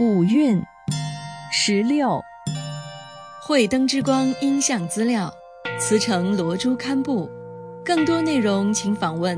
五运16。 慧灯之光音像资料，慈诚罗珠刊布。更多内容请访问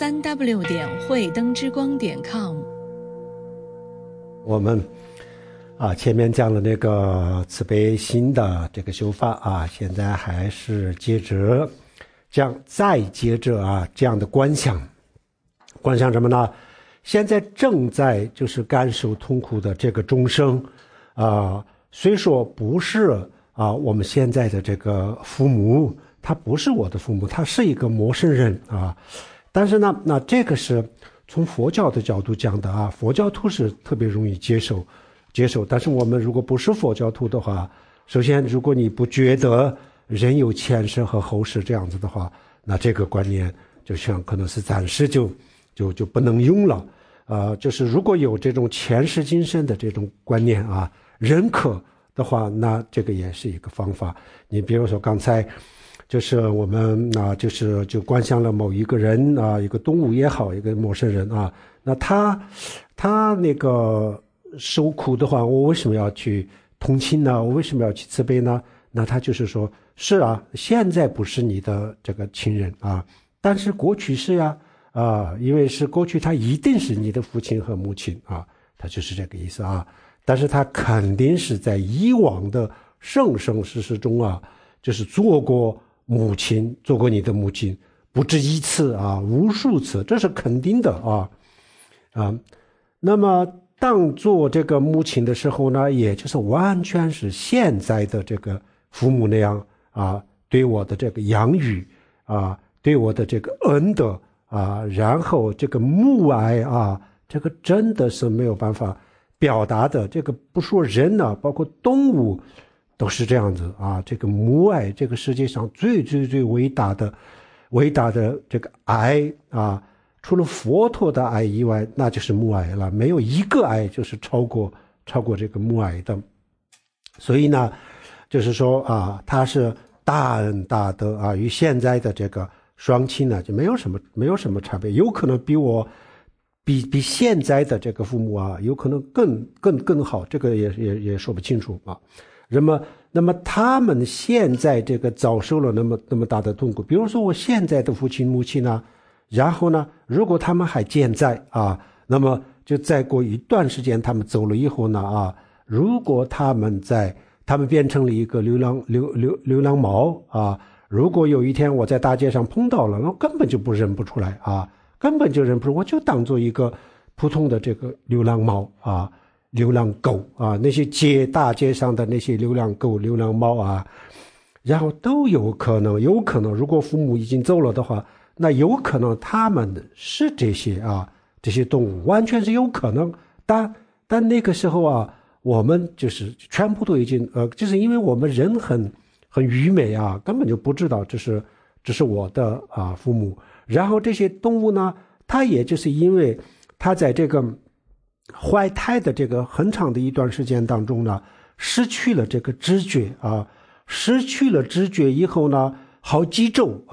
3w 慧灯之光.com。 我们前面讲了那个慈悲心的这个修法现在还是接着再接着这样的观想什么呢？现在正在就是感受痛苦的这个众生虽说不是我们现在的这个父母，他不是我的父母，他是一个陌生人但是呢，那这个是从佛教的角度讲的佛教徒是特别容易接受，但是我们如果不是佛教徒的话，首先如果你不觉得人有前世和后世这样子的话，那这个观念就像可能是暂时就不能用了就是如果有这种前世今生的这种观念认可的话，那这个也是一个方法。你比如说刚才就是我们就观想了某一个人一个动物也好，一个陌生人那他那个受苦的话，我为什么要去同情呢？我为什么要去慈悲呢？那他就是说是现在不是你的这个亲人但是过去是因为是过去他一定是你的父亲和母亲他就是这个意思但是他肯定是在以往的生生世世中就是做过你的母亲不止一次无数次，这是肯定的那么当做这个母亲的时候呢，也就是完全是现在的这个父母那样对我的这个养育对我的这个恩德然后这个母爱这个真的是没有办法表达的。这个不说人包括动物都是这样子这个母爱，这个世界上最伟大的这个爱除了佛陀的爱以外，那就是母爱了，没有一个爱就是超过这个母爱的。所以呢，就是说他是大恩大德与现在的这个双亲呢就没有什么差别，有可能比现在的这个父母有可能更好，这个也说不清楚那么他们现在这个遭受了那么大的痛苦，比如说我现在的父亲母亲然后呢，如果他们还健在那么就再过一段时间他们走了以后呢如果他们变成了一个流浪猫如果有一天我在大街上碰到了，那根本就认不出来我就当做一个普通的这个流浪猫流浪狗那些大街上的那些流浪狗流浪猫然后都有可能如果父母已经走了的话，那有可能他们是这些动物，完全是有可能但那个时候我们就是全部都已经就是因为我们人很愚昧根本就不知道这是我的父母。然后这些动物呢，它也就是因为它在这个怀胎的这个很长的一段时间当中呢，失去了这个知觉失去了知觉以后呢，好几周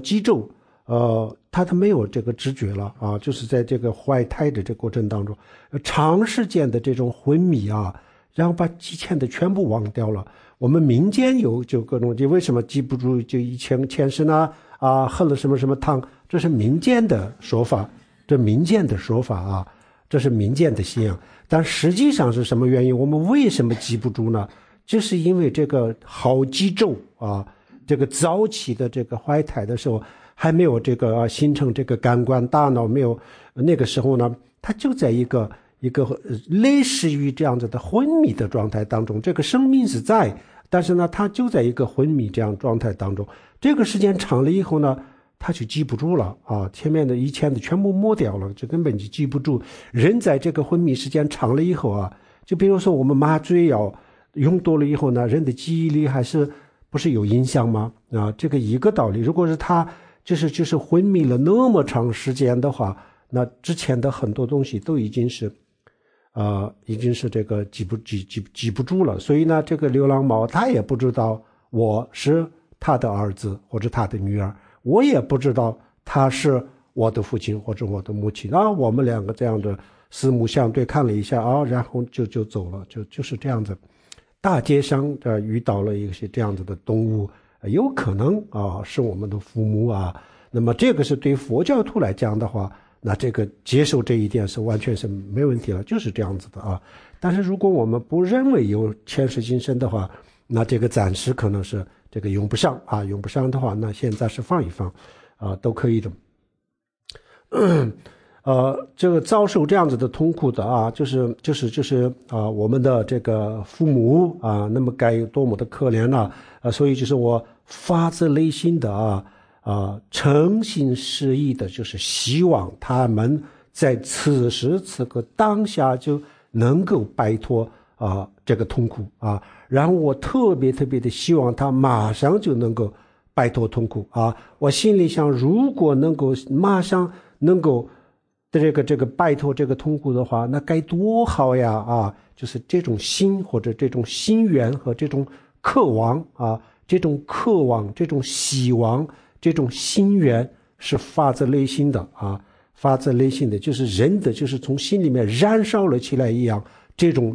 他没有这个知觉了就是在这个怀胎的这个过程当中长时间的这种昏迷然后把之前的全部忘掉了。我们民间有就各种，就为什么记不住就以前世呢喝了什么什么汤，这是民间的说法，这是民间的信仰。但实际上是什么原因？我们为什么记不住呢？就是因为这个好几周这个早期的这个怀胎的时候还没有这个形成这个感官，大脑没有，那个时候呢，它就在一个类似于这样子的昏迷的状态当中。这个生命是在，但是呢，它就在一个昏迷这样状态当中。这个时间长了以后呢，他就记不住了前面的以前的全部抹掉了，这根本就记不住。人在这个昏迷时间长了以后就比如说我们麻醉药用多了以后呢，人的记忆力还是不是有影响吗这个一个道理。如果是他就是昏迷了那么长时间的话，那之前的很多东西都已经是这个记不住了。所以呢，这个流浪猫他也不知道我是他的儿子或者他的女儿，我也不知道他是我的父亲或者我的母亲我们两个这样的四目相对看了一下啊，然后就走了，就是这样子。大街上遇到了一些这样子的动物，有可能啊是我们的父母啊。那么这个是对佛教徒来讲的话，那这个接受这一点是完全是没问题了，就是这样子的啊。但是如果我们不认为有前世今生的话，那这个暂时可能是这个用不上啊，用不上的话，那现在是放一放啊，都可以的。这个遭受这样子的痛苦的啊，就是我们的这个父母啊，那么该有多么的可怜啊，所以就是我发自内心的诚心实意的，就是希望他们在此时此刻当下就能够摆脱这个痛苦啊，然后我特别的希望他马上就能够摆脱痛苦啊，我心里想，如果能够马上能够这个摆脱这个痛苦的话，那该多好呀啊！就是这种心或者这种心愿和这种渴望啊，这种渴望、这种希望、这种心愿是发自内心的啊，发自内心的，就是人的，就是从心里面燃烧了起来一样，这种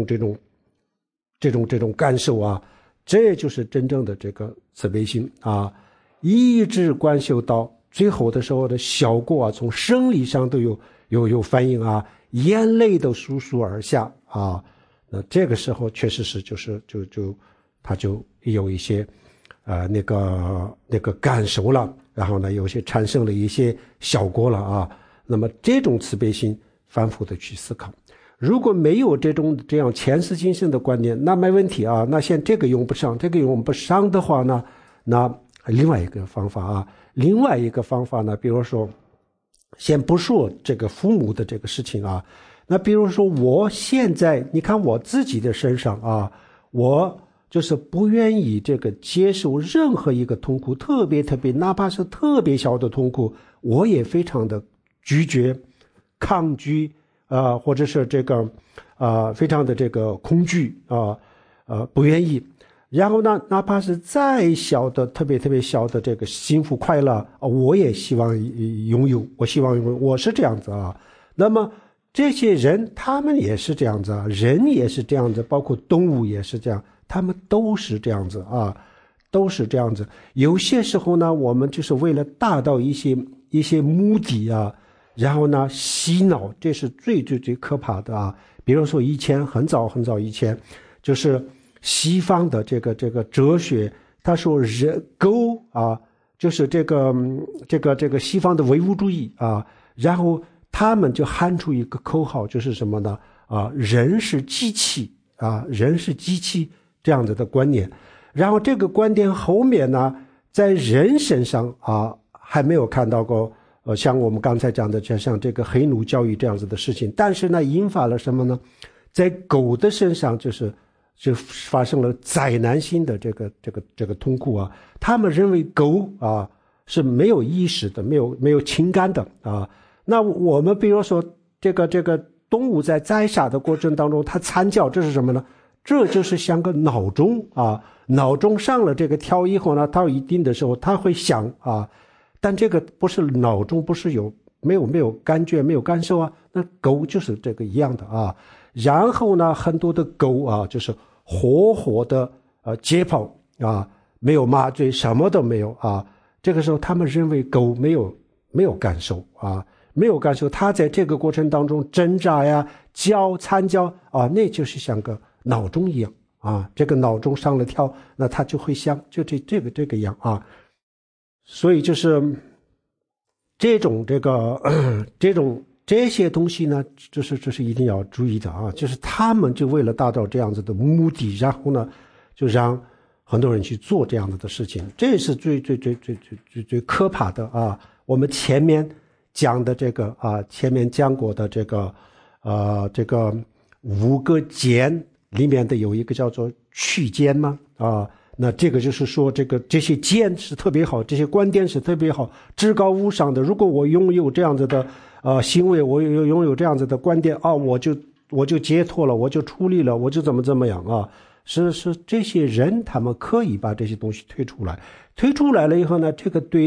感受啊，这就是真正的这个慈悲心啊，一直观修到最后的时候的效果啊，从生理上都有反应啊，眼泪都簌簌而下啊。那这个时候确实是他就有一些那个感受了，然后呢有些产生了一些效果了啊。那么这种慈悲心反复的去思考，如果没有这样前世今生的观念，那没问题啊。那像这个用不上的话呢，那另外一个方法呢，比如说先不说这个父母的这个事情啊，那比如说我现在你看我自己的身上啊，我就是不愿意这个接受任何一个痛苦，特别哪怕是特别小的痛苦，我也非常的拒绝抗拒或者是这个非常的这个恐惧不愿意。然后呢，哪怕是再小的特别小的这个幸福快乐我也希望拥有，我是这样子啊。那么这些人他们也是这样子啊，人也是这样子，包括动物也是这样，他们都是这样子啊，都是这样子。有些时候呢，我们就是为了达到一些目的啊，然后呢洗脑，这是最可怕的啊。比如说以前很早以前，就是西方的这个哲学，他说狗啊，就是这个西方的唯物主义啊，然后他们就喊出一个口号，就是什么呢？人是机器啊，人是机器这样子的观念。然后这个观点后面呢，在人身上还没有看到过像我们刚才讲的，像这个黑奴教育这样子的事情。但是呢，引发了什么呢？在狗的身上就发生了灾难性的这个痛苦啊！他们认为狗是没有意识的，没有情感的啊。那我们比如说这个动物在宰杀的过程当中，它惨叫，这是什么呢？这就是像个闹钟啊，闹钟上了这个跳以后呢，到一定的时候它会响啊。但这个不是闹钟，不是没有感觉，没有感受啊。那狗就是这个一样的啊。然后呢，很多的狗就是活的解剖啊，没有麻醉，什么都没有啊。这个时候他们认为狗没有感受啊，没有感受，它在这个过程当中挣扎呀、惨叫啊，那就是像个闹钟一样啊。这个闹钟上了跳，那它就会响，就这个样啊。所以就是这些东西呢，这是一定要注意的啊！就是他们就为了达到这样子的目的，然后呢，就让很多人去做这样子的事情，这是最可怕的啊！我们前面讲的前面讲过的这个5个见里面的有一个叫做趣见嘛啊。那这个就是说这些见是特别好，这些观点是特别好，至高无上的。如果我拥有这样子的行为，我拥有这样子的观点我就解脱了，我就处理了，我就怎么样啊？是这些人他们可以把这些东西推出来了以后呢，这个对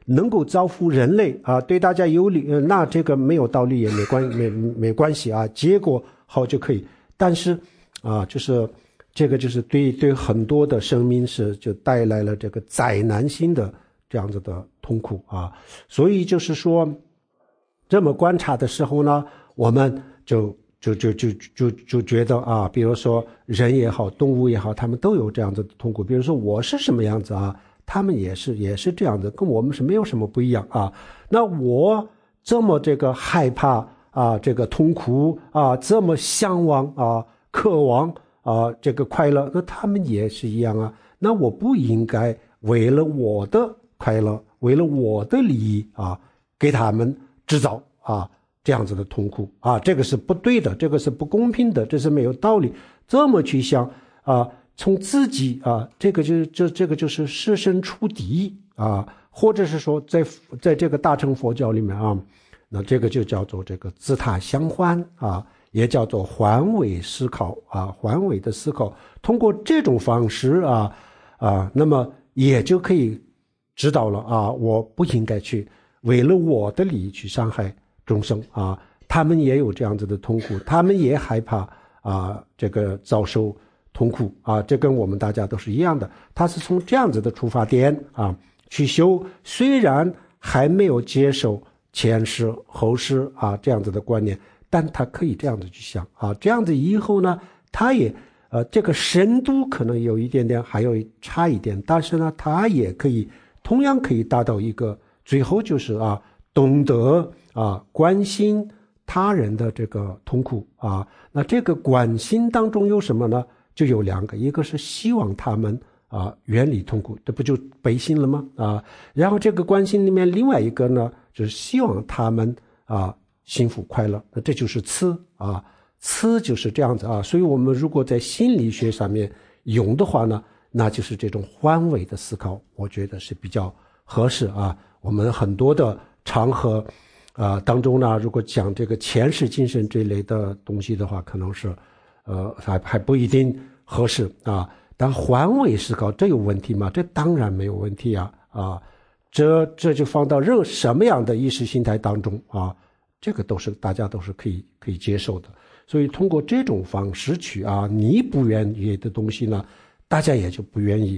能够造福人类啊，对大家有利，那这个没有道理也没关系啊，结果好就可以。但是啊，就是这个就是对很多的生命就带来了这个灾难性的这样子的痛苦啊。所以就是说，这么观察的时候呢，我们就觉得啊，比如说人也好，动物也好，他们都有这样子的痛苦。比如说我是什么样子啊，他们也是这样子，跟我们是没有什么不一样啊。那我这么这个害怕啊，这个痛苦啊，这么向往啊，渴望啊，这个快乐，那他们也是一样啊。那我不应该为了我的快乐，为了我的利益啊，给他们制造啊这样子的痛苦啊，这个是不对的，这个是不公平的，这是没有道理。这么去想啊，从自己啊，这个就是设身处地啊，或者是说在这个大乘佛教里面啊，那这个就叫做这个自他相欢啊，也叫做换位思考啊，换位的思考。通过这种方式那么也就可以知道了啊，我不应该去为了我的利益去伤害众生啊，他们也有这样子的痛苦，他们也害怕啊，这个遭受痛苦啊，这跟我们大家都是一样的。他是从这样子的出发点啊去修，虽然还没有接受前世后世啊这样子的观念，但他可以这样子去想啊，这样子以后呢，他也这个深度可能有一点点还有差一点，但是呢，他也可以同样可以达到一个最后就是懂得关心他人的这个痛苦啊。那这个关心当中有什么呢？就有两个，一个是希望他们远离痛苦，这不就悲心了吗？然后这个关心里面另外一个呢，就是希望他们幸福快乐，那这就是慈啊。慈就是这样子啊，所以我们如果在心理学上面用的话呢，那就是这种换位的思考，我觉得是比较合适啊。我们很多的场合当中呢，如果讲这个前世今生这类的东西的话，可能是还不一定合适啊。但换位思考这有问题吗？这当然没有问题啊。这就放到什么样的意识形态当中啊，这个大家都是可以接受的。所以通过这种方式去你不愿意的东西呢，大家也就不愿意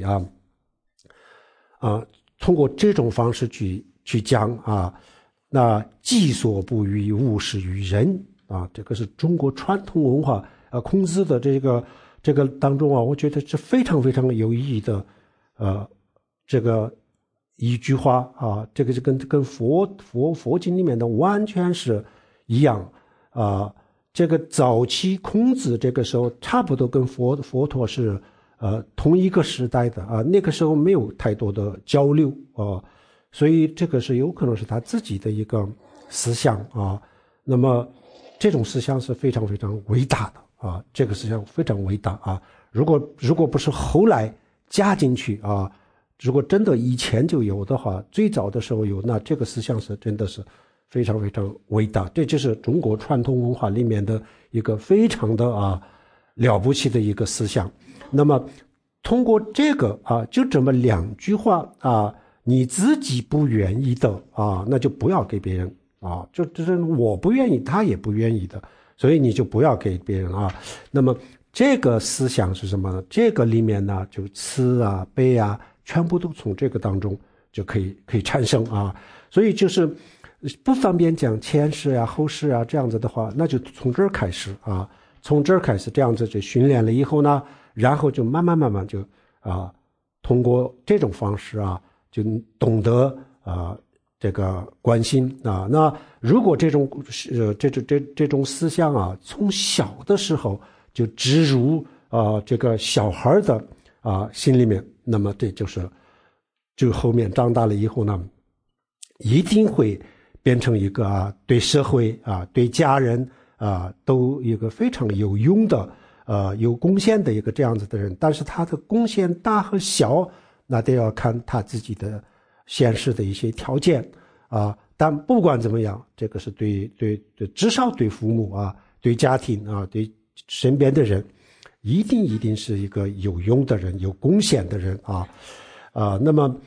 通过这种方式去讲那己所不欲，勿施于人这个是中国传统文化孔子的这个当中我觉得是非常非常有意义的这个一句话这个是跟佛经里面的完全是一样这个早期孔子这个时候差不多跟佛陀是同一个时代的那个时候没有太多的交流所以这个是有可能是他自己的一个思想那么这种思想是非常非常伟大的这个思想非常伟大如果不是后来加进去如果真的以前就有的话，最早的时候有，那这个思想是真的是非常非常伟大，这就是中国传统文化里面的一个非常的了不起的一个思想。那么通过这个就这么两句话你自己不愿意的那就不要给别人就是我不愿意，他也不愿意的，所以你就不要给别人那么这个思想是什么呢？这个里面呢，就慈悲全部都从这个当中就可以产生所以就是不方便讲前世后世这样子的话，那就从这儿开始从这儿开始这样子就训练了以后呢，然后就慢慢就通过这种方式就懂得这个关心那如果这种思想从小的时候就植入这个小孩的心里面，那么这就后面长大了以后呢，一定会变成一个对社会对家人都一个非常有用的有贡献的一个这样子的人。但是他的贡献大和小，那得要看他自己的现实的一些条件但不管怎么样，这个是对至少对父母对家庭对身边的人，一定是一个有用的人，有贡献的人那么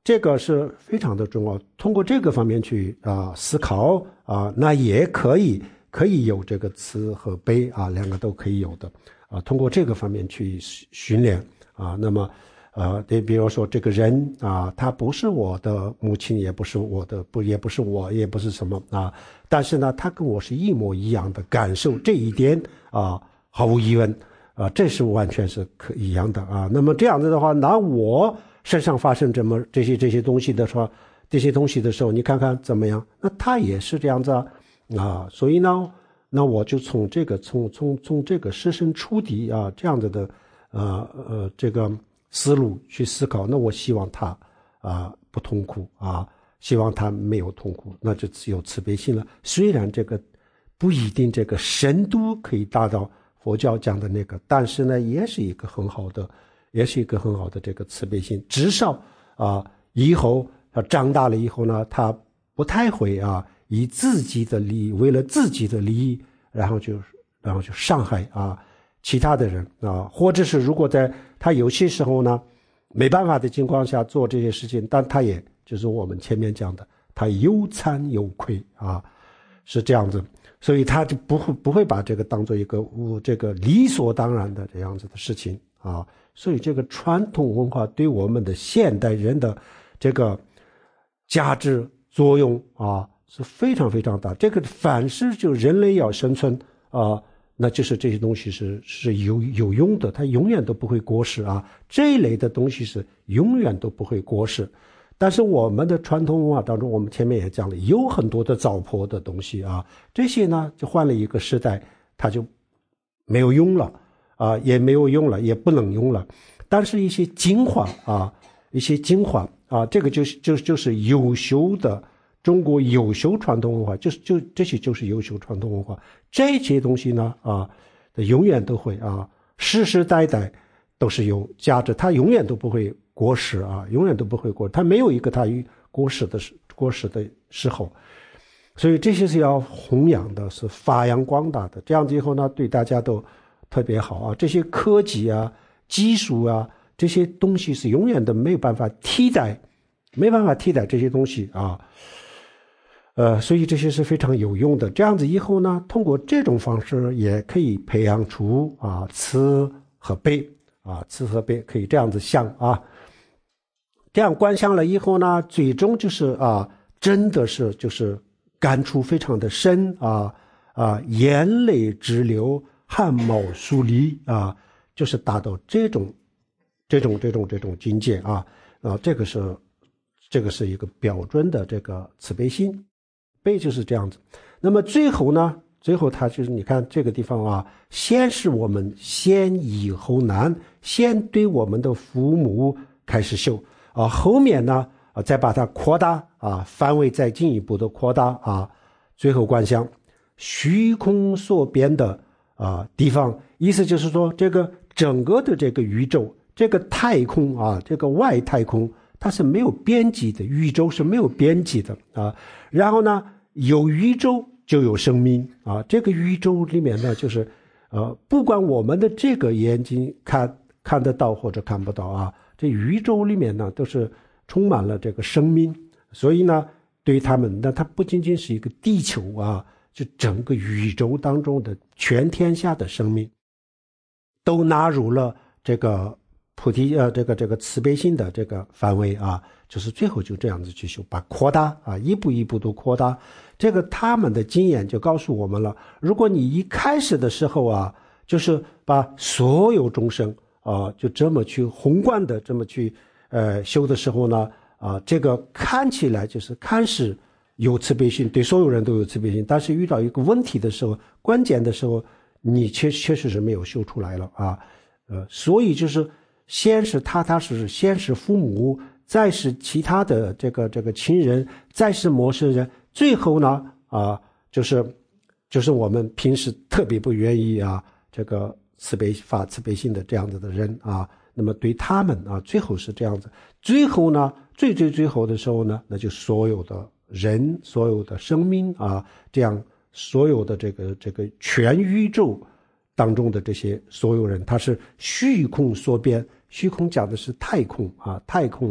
这个是非常的重要。通过这个方面去思考那也可以有这个慈和悲两个都可以有的通过这个方面去训练那么比如说这个人他不是我的母亲，也不是我的也不是我，也不是什么但是呢他跟我是一模一样的感受，这一点毫无疑问这是完全是一样的那么这样子的话，那我身上发生这些东西的时候，你看看怎么样？那他也是这样子所以呢，那我就从这个设身处地这样子的这个思路去思考。那我希望他不痛苦希望他没有痛苦，那就只有慈悲心了。虽然这个不一定这个深度可以达到佛教讲的那个，但是呢，也是一个很好的这个慈悲心。至少以后他长大了以后呢，他不太会以自己的利益，为了自己的利益，然后就伤害其他的人或者是如果在他有些时候呢没办法的情况下做这些事情，但他也就是我们前面讲的，他有惭有愧是这样子。所以他就不会把这个当做一个这个理所当然的这样子的事情所以这个传统文化对我们的现代人的这个价值作用是非常非常大。这个凡是就人类要生存那就是这些东西是有用的，它永远都不会过时这一类的东西是永远都不会过时。但是我们的传统文化当中，我们前面也讲了，有很多的糟粕的东西这些呢就换了一个时代，它就没有用了也没有用了，也不能用了。但是一些精华这个就是优秀的中国优秀传统文化，这些就是优秀传统文化。这些东西呢永远都会世世代代都是有价值，它永远都不会过时永远都不会过时，它没有一个它过时的时候。所以这些是要弘扬的，是发扬光大的，这样子以后呢对大家都特别好这些科技技术这些东西是永远都没有办法替代这些东西所以这些是非常有用的。这样子以后呢，通过这种方式也可以培养出慈和悲慈和悲可以这样子想这样观想了以后呢，最终就是真的是就是感触非常的深眼泪直流，汗毛竖立就是达到这种境界这个是一个标准的这个慈悲心。悲就是这样子。那么最后他就是你看这个地方先是我们先易后难，先对我们的父母开始修后面呢再把它扩大范围再进一步的扩大最后观想虚空所变的地方。意思就是说这个整个的这个宇宙，这个太空这个外太空它是没有边际的，宇宙是没有边际的然后呢有宇宙就有生命这个宇宙里面呢就是不管我们的这个眼睛看得到或者看不到这宇宙里面呢都是充满了这个生命。所以呢对他们呢，它不仅仅是一个地球就整个宇宙当中的全天下的生命都纳入了这个菩提这个慈悲心的这个范围就是最后就这样子去修，把扩大一步一步都扩大。这个他们的经验就告诉我们了，如果你一开始的时候就是把所有众生就这么去宏观的这么去修的时候呢这个看起来就是看似有慈悲心，对所有人都有慈悲心，但是遇到一个问题的时候，关键的时候你确实是没有修出来了所以就是先是踏踏实实，先是父母，再是其他的这个亲人，再是陌生人，最后呢就是我们平时特别不愿意这个发慈悲心的这样子的人那么对他们最后是这样子。最后呢最后的时候呢，那就所有的人，所有的生命这样所有的这个全宇宙当中的这些所有人，他是虚空所变，虚空讲的是太空太空。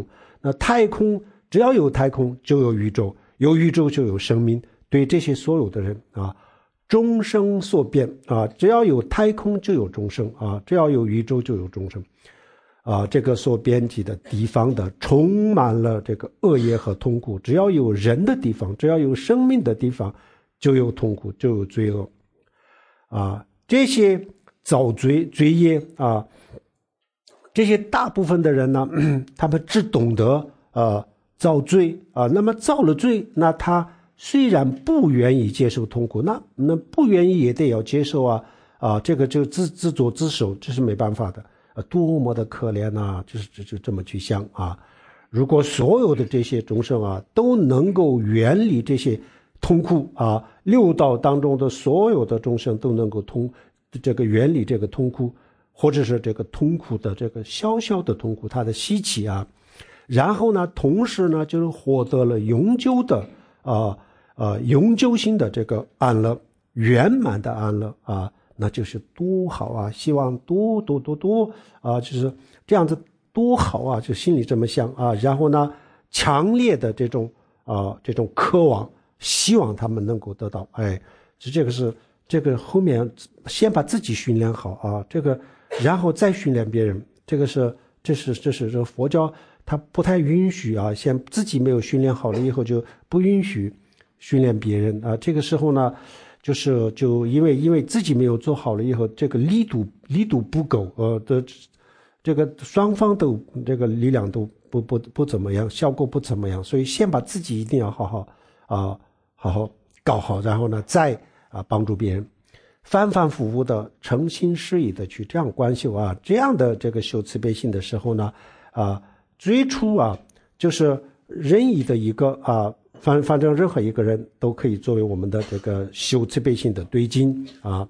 那太空只要有太空就有宇宙，有宇宙就有生命，对这些所有的人啊，众生所变啊，只要有太空就有众生啊，只要有宇宙就有众生啊，这个所编辑的地方的充满了这个恶业和痛苦，只要有人的地方，只要有生命的地方就有痛苦，就有罪恶啊，这些造罪业啊，这些大部分的人呢，他们只懂得造罪啊，那么造了罪，那他虽然不愿意接受痛苦，那不愿意也得要接受啊，这个就自作自受，这是没办法的。多么的可怜啊，就这么去想啊。如果所有的这些众生啊都能够远离这些痛苦啊，六道当中的所有的众生都能够远离这个痛苦，或者是这个痛苦的这个小小的痛苦它的稀奇啊，然后呢同时呢就是获得了永久的永久性的这个安乐，圆满的安乐啊，那就是多好啊！希望多啊，就是这样子多好啊！就心里这么想啊，然后呢，强烈的这种渴望，希望他们能够得到。这个后面先把自己训练好啊，这个然后再训练别人，这是这个佛教它不太允许啊，先自己没有训练好了以后就不允许训练别人啊。这个时候呢。就因为自己没有做好了以后，这个力度不够，这个双方都这个力量都不怎么样，效果不怎么样，所以先把自己一定要好好搞好，然后呢再帮助别人，反反复复的诚心实意的去这样观修啊，这样的这个修慈悲心的时候呢最初就是任意的一个反正任何一个人都可以作为我们的这个修慈悲心的对境啊，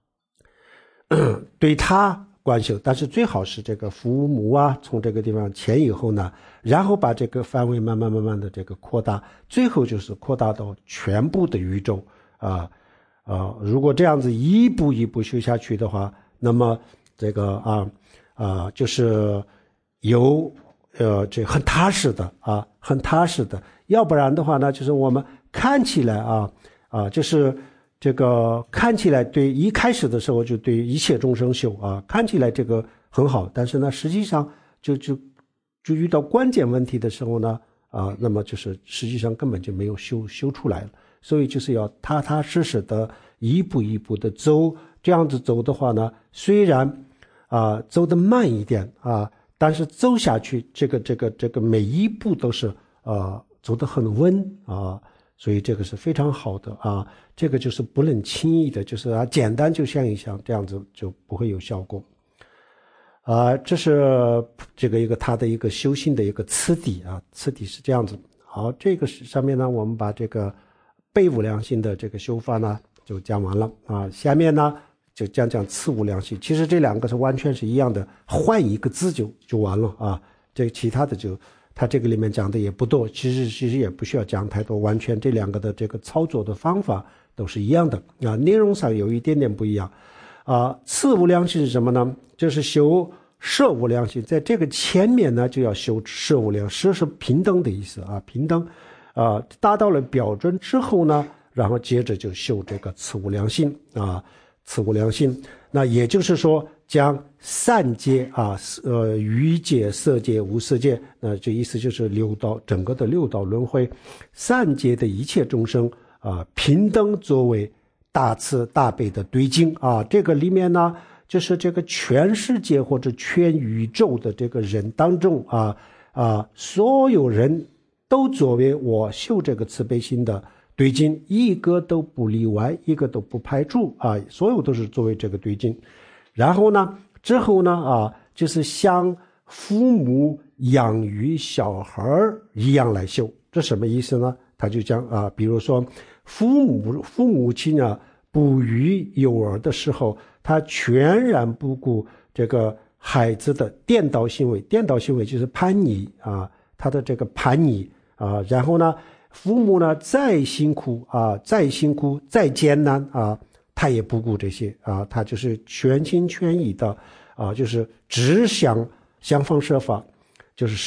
对他观修，但是最好是这个父母从这个地方前以后呢，然后把这个范围慢慢的这个扩大，最后就是扩大到全部的宇宙如果这样子一步一步修下去的话，那么这个就是有这很踏实的要不然的话呢，就是我们看起来就是这个看起来对一开始的时候就对一切众生修看起来这个很好，但是呢实际上就遇到关键问题的时候呢那么就是实际上根本就没有修出来了，所以就是要踏踏实实的一步一步的走，这样子走的话呢，虽然走得慢一点但是走下去这个每一步都是走得很稳所以这个是非常好的这个就是不能轻易的，就是简单就想一想，这样子就不会有效果这是这个他的一个修行的一个次第次第是这样子。好，这个上面呢我们把这个被无量心的这个修法呢就讲完了下面呢就讲次无量心，其实这两个是完全是一样的，换一个字就完了这其他的就他这个里面讲的也不多，其实也不需要讲太多，完全这两个的这个操作的方法都是一样的内容上有一点点不一样次无量心是什么呢？就是修摄无量心，在这个前面呢就要修摄无量，摄是平等的意思平等达到了标准之后呢，然后接着就修这个次无量心次无量心，那也就是说将三界欲界、色界、无色界，那这意思就是整个的六道轮回，三界的一切众生平等作为大慈大悲的对境这个里面呢，就是这个全世界或者全宇宙的这个人当中所有人都作为我修这个慈悲心的对境，一个都不例外，一个都不排除所有都是作为这个对境。然后呢之后呢就是像父母养育小孩一样来修，这什么意思呢？他就讲比如说父母亲哺育幼儿的时候，他全然不顾这个孩子的颠倒行为就是叛逆他的这个叛逆然后呢父母呢再辛苦再艰难他也不顾这些他就是全心全意的就是只想方设法，就是使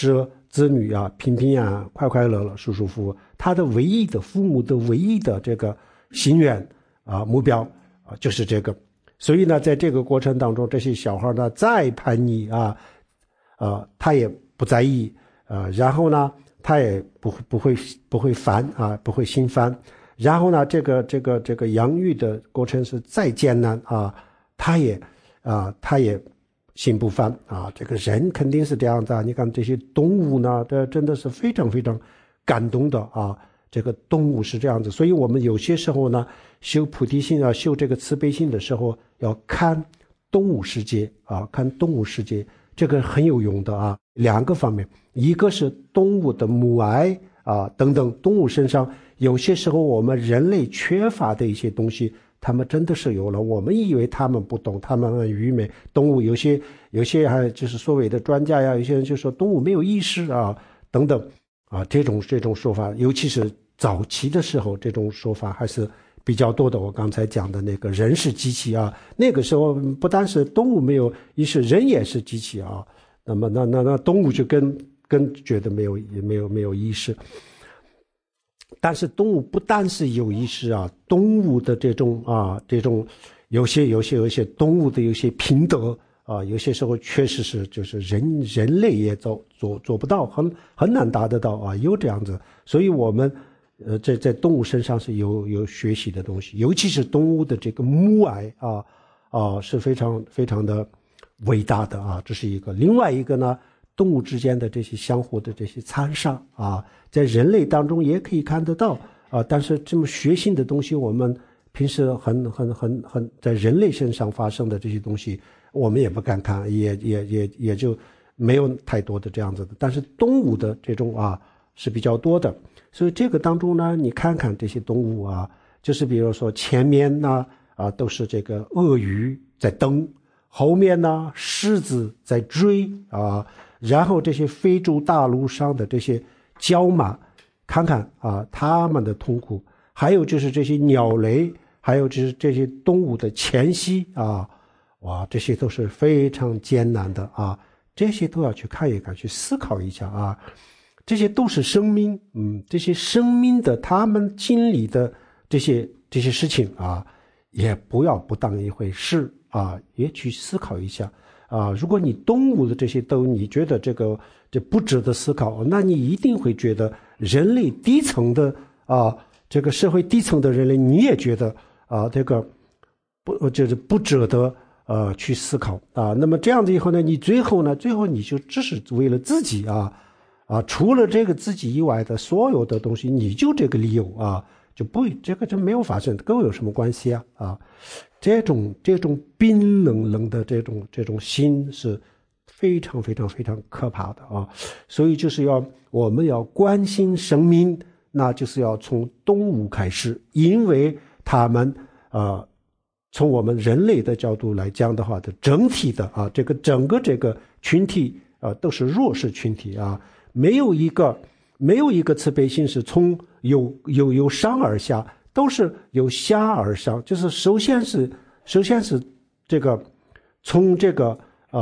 子女啊平平安安、快快乐乐、舒舒服服，他的唯一的父母的唯一的这个心愿啊目标啊就是这个。所以呢，在这个过程当中，这些小孩呢再叛逆啊他也不在意然后呢他也不会烦啊，不会心烦。然后呢，这个养育的过程是再艰难啊，他也心不烦啊。这个人肯定是这样的。你看这些动物呢，这真的是非常非常感动的啊。这个动物是这样子，所以我们有些时候呢，修菩提心啊，修这个慈悲心的时候，要看动物世界啊，看动物世界，这个很有用的啊。两个方面，一个是动物的母爱啊等等，动物身上有些时候我们人类缺乏的一些东西，他们真的是有了。我们以为他们不懂，他们很愚昧。动物有些还就是所谓的专家呀，有些人就说动物没有意识啊等等啊，这种说法，尤其是早期的时候，这种说法还是比较多的。我刚才讲的那个人是机器啊，那个时候不单是动物没有意识，人也是机器啊。那么那动物就更觉得没有意识。但是动物不但是有意识啊，动物的这种有些动物的有些品德啊，有些时候确实是就是人类也做不到，很难达得到啊，有这样子。所以我们在动物身上是有学习的东西，尤其是动物的这个母爱是非常非常的伟大的啊，这是一个。另外一个呢，动物之间的这些相互的这些残杀啊，在人类当中也可以看得到啊。但是这么血腥的东西，我们平时很在人类身上发生的这些东西，我们也不敢看，也就没有太多的这样子的。但是动物的这种是比较多的，所以这个当中呢，你看看这些动物啊，就是比如说前面呢都是这个鳄鱼在蹬，后面呢狮子在追啊。然后这些非洲大陆上的这些角马，看看啊他们的痛苦，还有就是这些鸟类，还有就是这些动物的迁徙啊，哇，这些都是非常艰难的啊，这些都要去看一看，去思考一下啊，这些都是生命，这些生命的他们经历的这些事情啊，也不要不当一回事啊，也去思考一下。如果你动物的这些你觉得这不值得思考，那你一定会觉得人类低层的这个社会低层的人类，你也觉得这个不值得去思考啊。那么这样子以后呢，你最后你就只是为了自己除了这个自己以外的所有的东西，你就这个理由这个就没有发生，跟我有什么关系啊？这种冰冷冷的这种心是非常非常非常可怕的啊！所以就是我们要关心生命，那就是要从动物开始，因为他们从我们人类的角度来讲的话的整体的这个整个这个群体都是弱势群体啊，没有一个慈悲心是从由上而下，都是由下而上，就是首先是这个从这个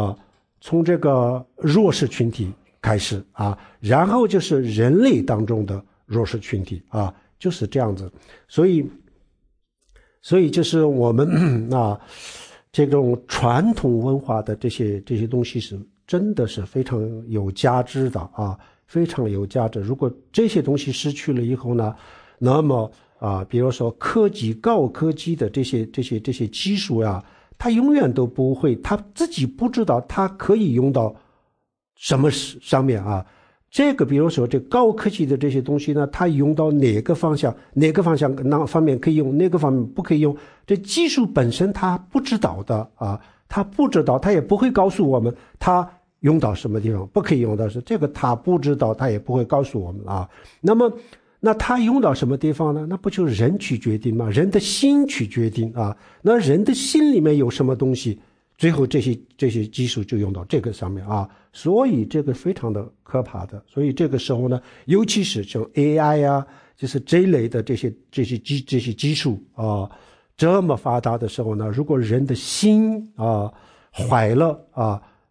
弱势群体开始然后就是人类当中的弱势群体就是这样子。所以就是我们这种传统文化的这些东西是真的是非常有价值的非常有价值。如果这些东西失去了以后呢，那么比如说高科技的这些技术它永远都不会，它自己不知道它可以用到什么上面这个比如说这高科技的这些东西呢，它用到哪个方向哪方面可以用，哪个方面不可以用，这技术本身它不知道的它不知道，它也不会告诉我们它用到什么地方不可以用到，是这个他不知道，他也不会告诉我们那他用到什么地方呢？那不就是人去决定吗？人的心去决定那人的心里面有什么东西，最后这些技术就用到这个上面所以这个非常的可怕的。所以这个时候呢，尤其是像 AI 就是这一类的这些技术这么发达的时候呢，如果人的心坏了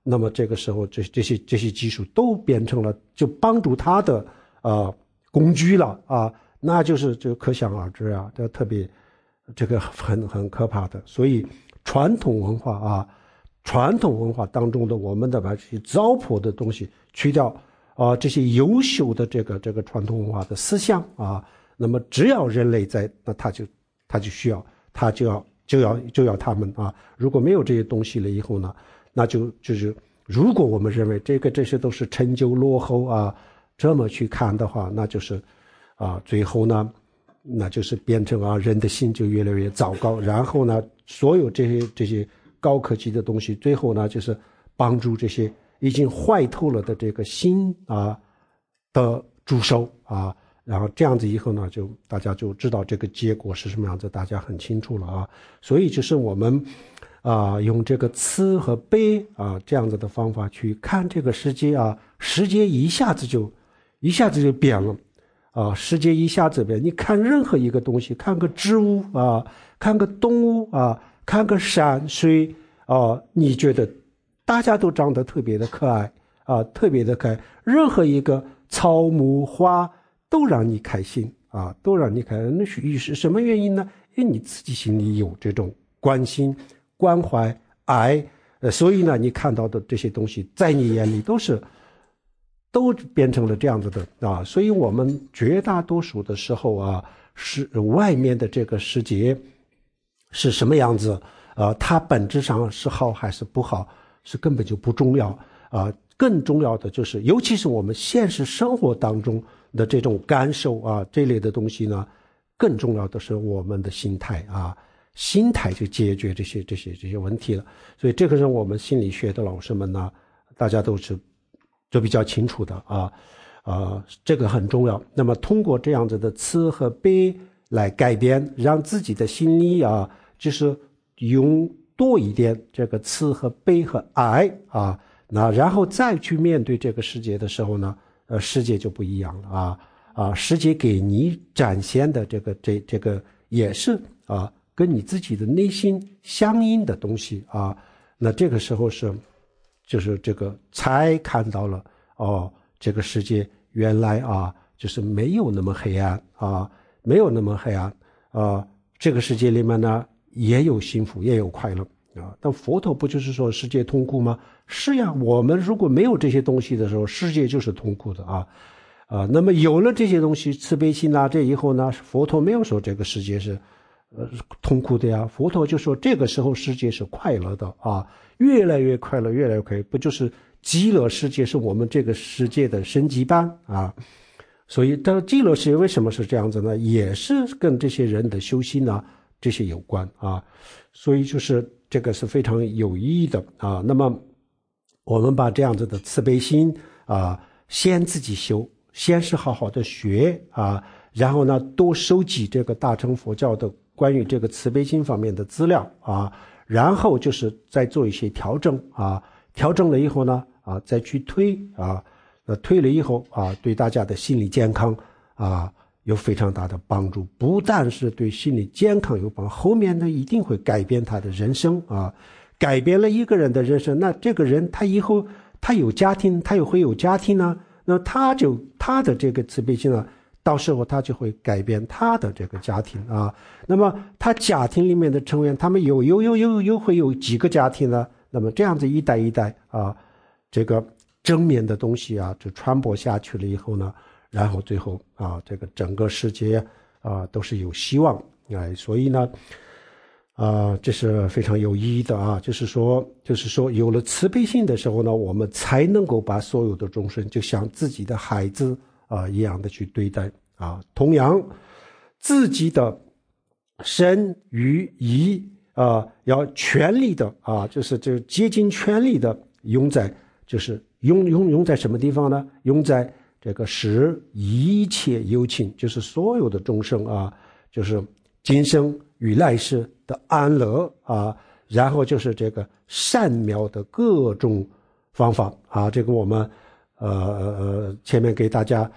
那么这个时候这些技术都变成了就帮助他的工具了啊，那就是就可想而知啊，这特别这个很可怕的。所以传统文化当中的我们的把这些糟粕的东西去掉这些优秀的这个传统文化的思想啊，那么只要人类在，那他就需要，他就要他们啊。如果没有这些东西了以后呢，那就是如果我们认为这些都是陈旧落后啊，这么去看的话，那就是最后呢，那就是变成人的心就越来越糟糕，然后呢，所有这些高科技的东西，最后呢就是帮助这些已经坏透了的这个心的助手啊。然后这样子以后呢，就大家就知道这个结果是什么样子，大家很清楚了啊。所以就是我们用这个慈和悲这样子的方法去看这个世界啊，世界一下子就变了世界一下子变。你看任何一个东西，看个植物看个动物看个山水你觉得大家都长得特别的可爱特别的可爱，任何一个草木花都让你开心都让你开心。那是什么原因呢？因为你自己心里有这种关心、关怀、爱，所以呢，你看到的这些东西，在你眼里都变成了这样子的所以我们绝大多数的时候是外面的这个世界是什么样子它本质上是好还是不好，是根本就不重要更重要的就是，尤其是我们现实生活当中的这种感受这类的东西呢，更重要的是我们的心态心态就解决这些问题了。所以这个是我们心理学的老师们呢，大家都比较清楚的这个很重要。那么通过这样子的慈和悲来改变，让自己的心里就是用多一点这个慈和悲和爱那然后再去面对这个世界的时候呢，世界就不一样了世界给你展现的这个也是跟你自己的内心相应的东西那这个时候就是这个才看到了这个世界原来就是没有那么黑暗没有那么黑暗这个世界里面呢也有幸福也有快乐但佛陀不就是说世界痛苦吗？是呀，我们如果没有这些东西的时候，世界就是痛苦的那么有了这些东西，慈悲心这以后呢，佛陀没有说这个世界是痛苦的呀，佛陀就说这个时候世界是快乐的越来越快乐，越来越快乐，不就是极乐世界是我们这个世界的升级版所以到极乐世界为什么是这样子呢？也是跟这些人的修心这些有关所以就是这个是非常有意义的那么我们把这样子的慈悲心先自己修，先是好好的学然后呢多收集这个大乘佛教的关于这个慈悲心方面的资料然后就是再做一些调整调整了以后呢再去推推了以后对大家的心理健康有非常大的帮助，不但是对心理健康有帮助，后面呢一定会改变他的人生改变了一个人的人生，那这个人他以后他有家庭，他也会有家庭呢，那他的这个慈悲心到时候他就会改变他的这个家庭那么他家庭里面的成员，他们又会有几个家庭呢？那么这样子一代一代这个正面的东西就传播下去了以后呢，然后最后这个整个世界都是有希望所以呢这是非常有意义的就是说有了慈悲心的时候呢，我们才能够把所有的众生就像自己的孩子一样的去对待同样自己的身与意要全力的就是竭尽全力的用在就是用在什么地方呢？用在这个使一切有情，就是所有的众生就是今生与来世的安乐然后就是这个善妙的各种方法这个我们前面给大家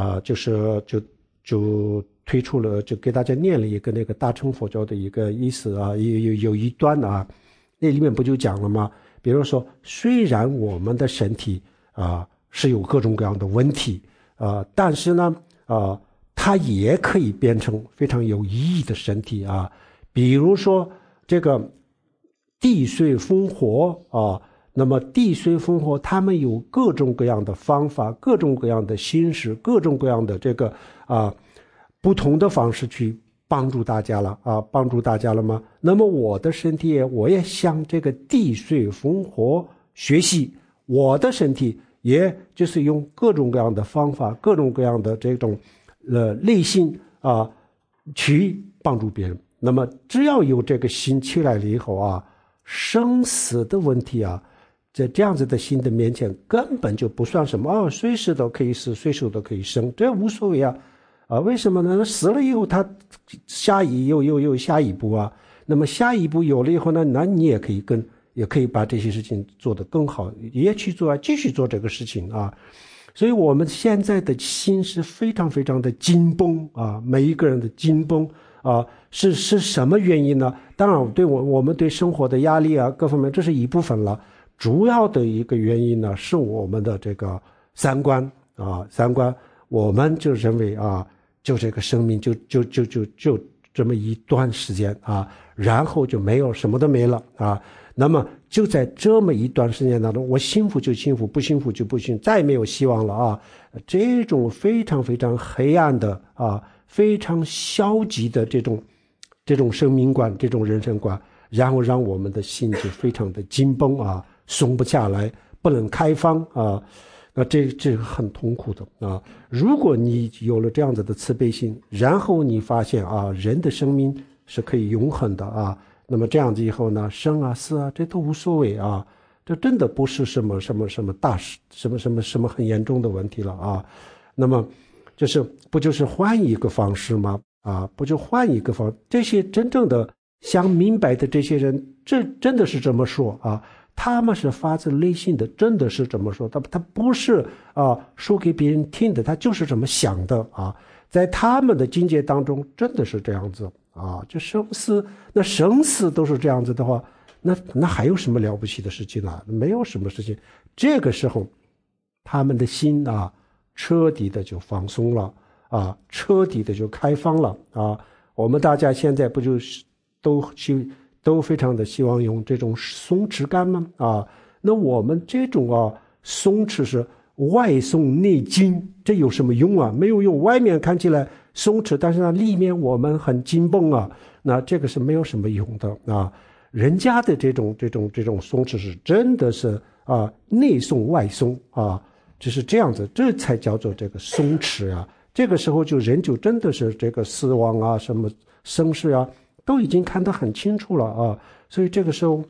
就推出了，就给大家念了一个那个大乘佛教的一个意思有一段那里面不就讲了吗？ 比如说，虽然我们的身体是有各种各样的问题但是呢它也可以变成非常有意义的身体比如说这个地水风火那么地水风火他们有各种各样的方法，各种各样的形式，各种各样的这个不同的方式去帮助大家了帮助大家了吗？那么我的身体我也向这个地水风火学习，我的身体也就是用各种各样的方法，各种各样的这种类型去帮助别人。那么只要有这个心起来了以后生死的问题在这样子的心的面前根本就不算什么随时都可以死，随时都可以生，这无所谓为什么呢？死了以后他有下一步那么下一步有了以后呢，那你也可以把这些事情做得更好，也去做继续做这个事情所以我们现在的心是非常非常的紧绷每一个人的紧绷是什么原因呢？当然我们对生活的压力各方面这是一部分了，主要的一个原因呢是我们的这个三观我们就认为就这个生命就这么一段时间然后就没有什么都没了那么就在这么一段时间当中，我幸福就幸福，不幸福就不幸福，再没有希望了这种非常非常黑暗的非常消极的这种生命观，这种人生观，然后让我们的心就非常的紧绷松不下来，不能开放那这是很痛苦的如果你有了这样子的慈悲心，然后你发现人的生命是可以永恒的那么这样子以后呢，生死这都无所谓这真的不是什么大事，什么很严重的问题了那么不就是换一个方式吗不就换一个方式，这些真正的想明白的这些人这真的是这么说他们是发自内心的，真的是这么说，他不是说给别人听的，他就是这么想的在他们的境界当中真的是这样子就生死都是这样子的话，那还有什么了不起的事情没有什么事情。这个时候他们的心彻底的就放松了彻底的就开放了我们大家现在不就是都非常的希望用这种松弛感吗那我们这种松弛是外松内紧，这有什么用没有用，外面看起来松弛，但是呢里面我们很紧绷那这个是没有什么用的人家的这种松弛是真的是内松外松就是这样子，这才叫做这个松弛这个时候人就真的是这个死亡什么生死都已经看得很清楚了所以这个时候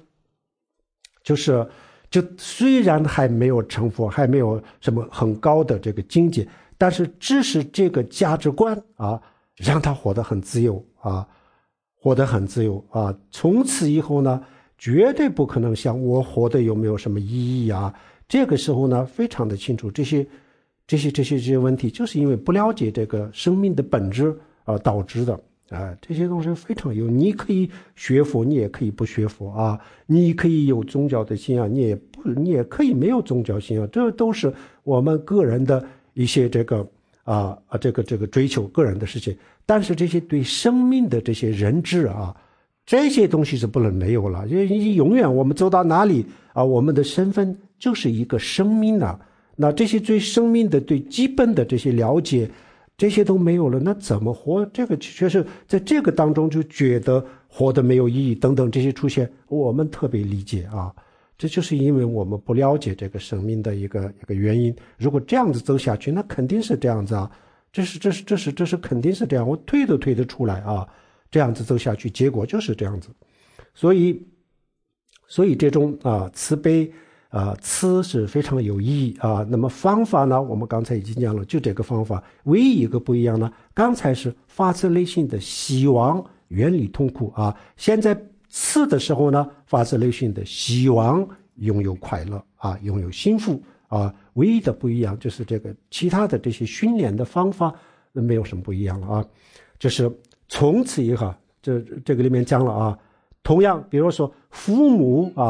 就虽然还没有成佛，还没有什么很高的这个境界，但是只是这个价值观让他活得很自由活得很自由从此以后呢绝对不可能想我活得有没有什么意义这个时候呢非常的清楚，这些问题就是因为不了解这个生命的本质导致的这些东西非常有，你可以学佛，你也可以不学佛你可以有宗教的信仰，你也可以没有宗教信仰，这都是我们个人的一些这个追求个人的事情。但是这些对生命的这些认知这些东西是不能没有了，因为永远我们走到哪里我们的身份就是一个生命那这些对生命的最基本的这些了解这些都没有了，那怎么活？这个确实在这个当中就觉得活得没有意义等等这些出现，我们特别理解这就是因为我们不了解这个生命的一个原因。如果这样子走下去，那肯定是这样子这是肯定是这样，我推都推得出来这样子走下去，结果就是这样子。所以这种慈悲慈是非常有意义那么方法呢，我们刚才已经讲了，就这个方法唯一一个不一样呢，刚才是发自内心的希望远离痛苦现在慈的时候呢，发自内心的希望拥有快乐拥有幸福唯一的不一样就是这个其他的这些训练的方法没有什么不一样了就是从此以后这个里面讲了同样比如说父母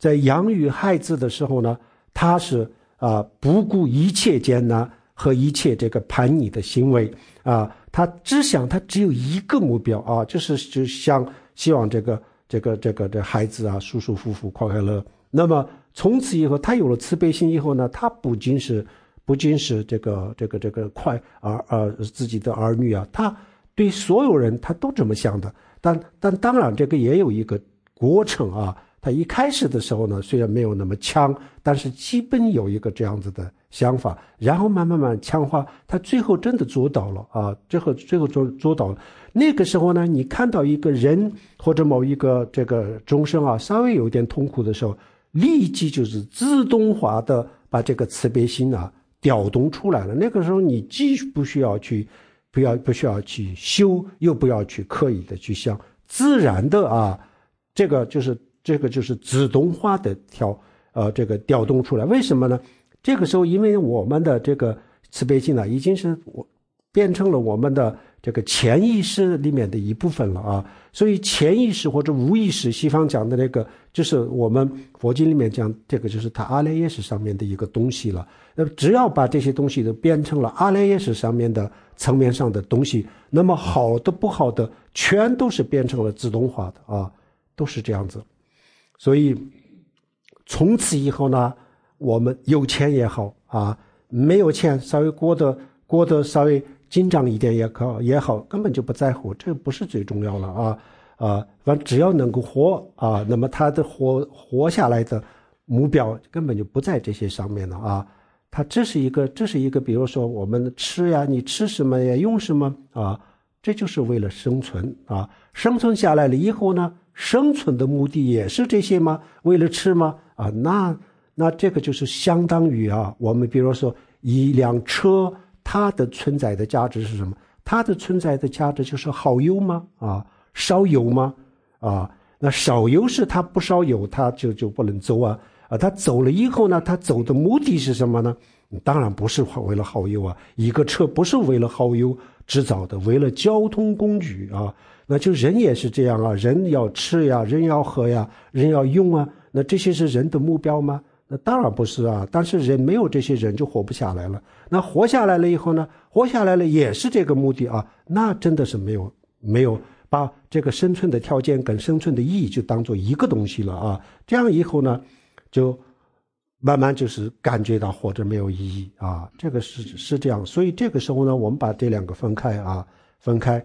在养育孩子的时候呢，他是不顾一切艰难和一切这个叛逆的行为他只有一个目标就希望这孩子舒舒服服快快乐。那么从此以后，他有了慈悲心以后呢，他不仅是这个自己的儿女他对所有人他都这么想的。但当然这个也有一个过程他一开始的时候呢，虽然没有那么强，但是基本有一个这样子的想法，然后慢慢强化，他最后真的做到了最后做到了。那个时候呢，你看到一个人或者某一个这个众生稍微有点痛苦的时候，立即就是自动化的把这个慈悲心调动出来了。那个时候你既不需要去修，又不要去刻意的去想，自然的这个就是自动化的调动出来。为什么呢？这个时候因为我们的这个慈悲心已经是变成了我们的这个潜意识里面的一部分了所以潜意识或者无意识，西方讲的那个就是我们佛经里面讲这个就是它阿赖耶识上面的一个东西了。只要把这些东西都变成了阿赖耶识上面的层面上的东西，那么好的不好的全都是变成了自动化的都是这样子。所以从此以后呢，我们有钱也好没有钱稍微过得稍微紧张一点也好，根本就不在乎，这不是最重要了反正只要能够活那么他的活下来的目标根本就不在这些上面了它这是一个比如说我们吃你吃什么呀，用什么这就是为了生存生存下来了以后呢，生存的目的也是这些吗？为了吃吗？那这个就是相当于我们比如说一辆车，它的存在的价值是什么？它的存在的价值就是好油吗？烧油吗？那烧油是它不烧油它就不能走它走了以后呢，它走的目的是什么呢？当然不是为了好油一个车不是为了好油制造的，为了交通工具那就人也是这样人要吃人要喝人要用那这些是人的目标吗？那当然不是但是人没有这些人就活不下来了。那活下来了以后呢，活下来了也是这个目的那真的是没有把这个生存的条件跟生存的意义就当做一个东西了这样以后呢，就慢慢就是感觉到活着没有意义这个是这样。所以这个时候呢，我们把这两个分开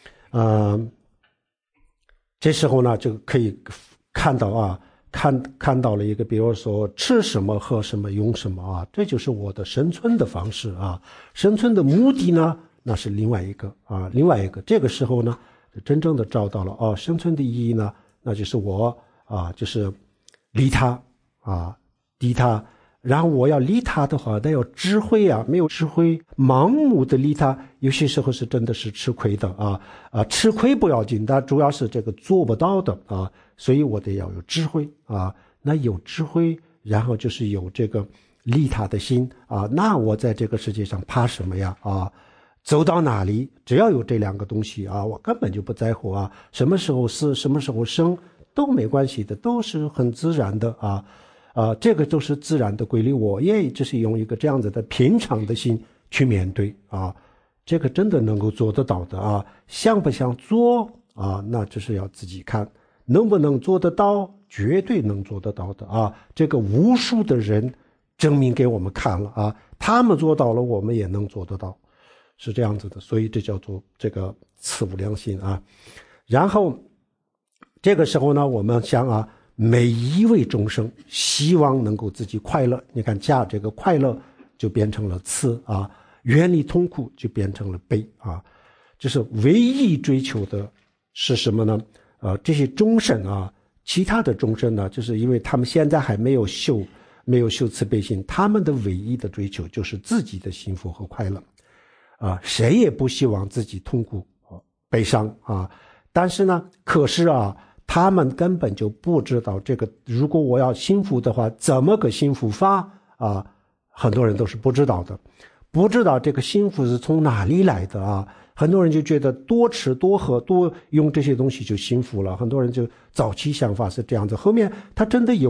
这时候呢就可以看到看到了一个，比如说吃什么喝什么用什么这就是我的生存的方式生存的目的呢，那是另外一个这个时候呢真正的找到了生存的意义呢，那就是我就是利他利他。然后我要利他的话，得有智慧没有智慧盲目的利他，有些时候是真的是吃亏的吃亏不要紧，但主要是这个做不到的所以我得要有智慧那有智慧，然后就是有这个利他的心那我在这个世界上怕什么呀走到哪里只要有这两个东西我根本就不在乎什么时候死什么时候生都没关系的，都是很自然的这个都是自然的规律，我也只是用一个这样子的平常的心去面对这个真的能够做得到的想不想做那就是要自己看能不能做得到，绝对能做得到的这个无数的人证明给我们看了他们做到了，我们也能做得到，是这样子的。所以这叫做这个慈无量心然后这个时候呢，我们想每一位众生希望能够自己快乐，你看这个快乐就变成了慈远离痛苦就变成了悲就是唯一追求的是什么呢？这些众生其他的众生呢，就是因为他们现在还没有修慈悲心，他们的唯一的追求就是自己的幸福和快乐谁也不希望自己痛苦悲伤但是呢，可是他们根本就不知道这个，如果我要幸福的话，怎么个幸福法很多人都是不知道的，不知道这个幸福是从哪里来的很多人就觉得多吃多喝多用这些东西就幸福了，很多人就早期想法是这样子，后面他真的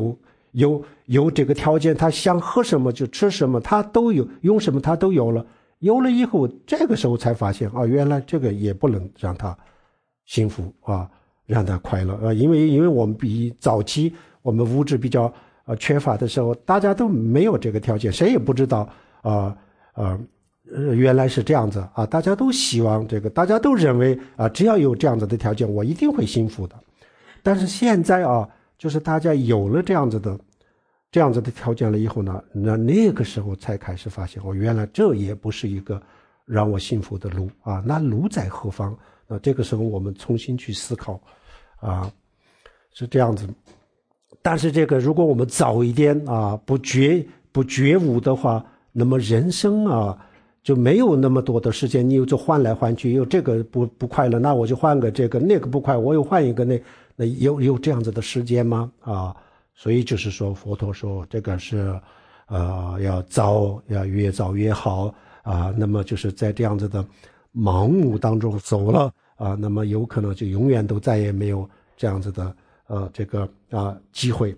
有这个条件，他想喝什么就吃什么，他都有，用什么他都有了。有了以后，这个时候才发现原来这个也不能让他幸福让他快乐因为我们比早期我们物质比较缺乏的时候，大家都没有这个条件，谁也不知道原来是这样子大家都希望这个，大家都认为只要有这样子的条件，我一定会幸福的。但是现在就是大家有了这样子的条件了以后呢，那个时候才开始发现原来这也不是一个让我幸福的路那路在何方？那这个时候我们重新去思考是这样子。但是这个如果我们早一点不觉悟的话，那么人生就没有那么多的时间，你又就换来换去，有这个不快乐，那我就换个这个，那个不快我又换一个，那有这样子的时间吗？所以就是说佛陀说这个是要越早越好那么就是在这样子的盲目当中走了那么有可能就永远都再也没有这样子的这个机会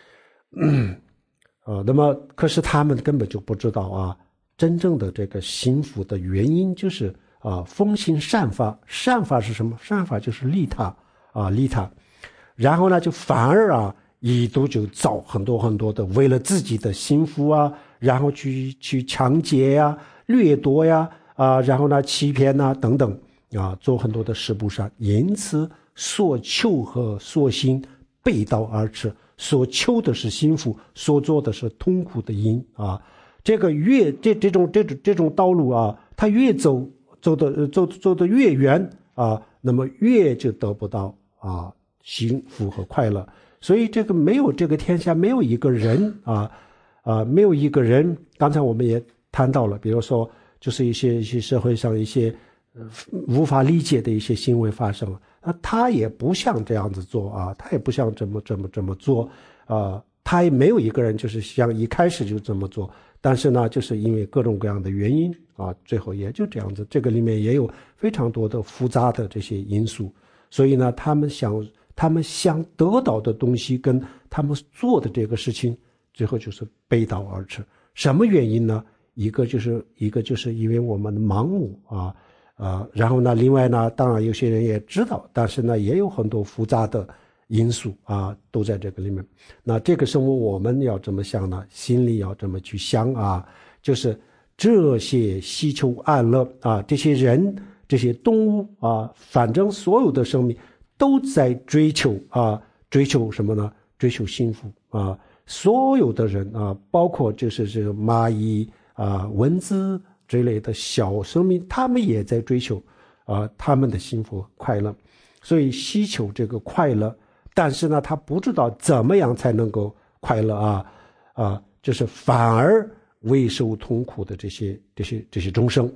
那么可是他们根本就不知道真正的这个幸福的原因就是奉行善法。善法是什么？善法就是利他利他，然后呢就反而一度就造很多很多的为了自己的幸福然后去抢劫掠夺然后呢欺骗等等做很多的事不善，因此所求和所行背道而驰，所求的是幸福，所做的是痛苦的因这个这种道路它越走得越远那么越就得不到幸福和快乐。所以这个没有这个天下没有一个人没有一个人，刚才我们也谈到了，比如说就是一些社会上一些无法理解的一些行为发生他也不想这样子做他也不想这么做他也没有一个人就是想一开始就这么做，但是呢就是因为各种各样的原因最后也就这样子，这个里面也有非常多的复杂的这些因素。所以呢他们想得到的东西跟他们做的这个事情最后就是背道而驰。什么原因呢？一个就是因为我们的盲目然后呢另外呢当然有些人也知道，但是呢也有很多复杂的因素都在这个里面。那这个时候我们要怎么想呢？心里要这么去想就是这些希求安乐这些人这些动物反正所有的生命都在追求什么呢？追求幸福所有的人包括就是这个蚂蚁蚊子这类的小生命，他们也在追求他们的幸福快乐。所以希求这个快乐，但是呢他不知道怎么样才能够快乐就是反而为受痛苦的这些众生，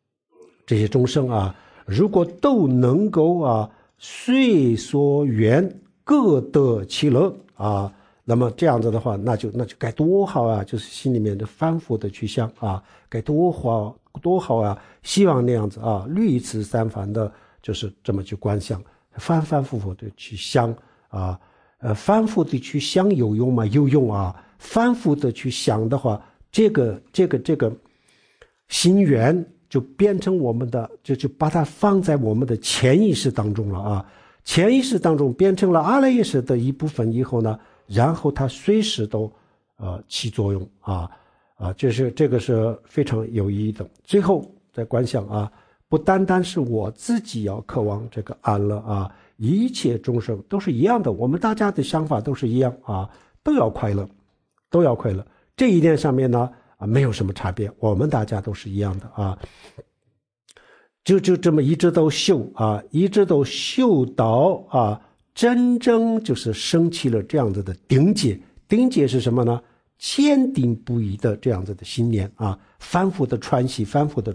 如果都能够随所愿各得其乐那么这样子的话，那就该多好就是心里面的反复的去想该多好希望那样子屡次三番的就是这么去观想，反复复的去想反复的去想有用吗？有用反复的去想的话，这个心愿就变成我们的就把它放在我们的潜意识当中了潜意识当中变成了阿赖耶识的一部分以后呢，然后它随时都起作用这个是非常有意义的。最后再观想不单单是我自己要渴望这个安乐一切众生都是一样的，我们大家的想法都是一样都要快乐，这一点上面呢没有什么差别，我们大家都是一样的就这么一直都修一直都修到真正就是升起了这样子的定解。定解是什么呢？坚定不移的这样子的信念反复的传习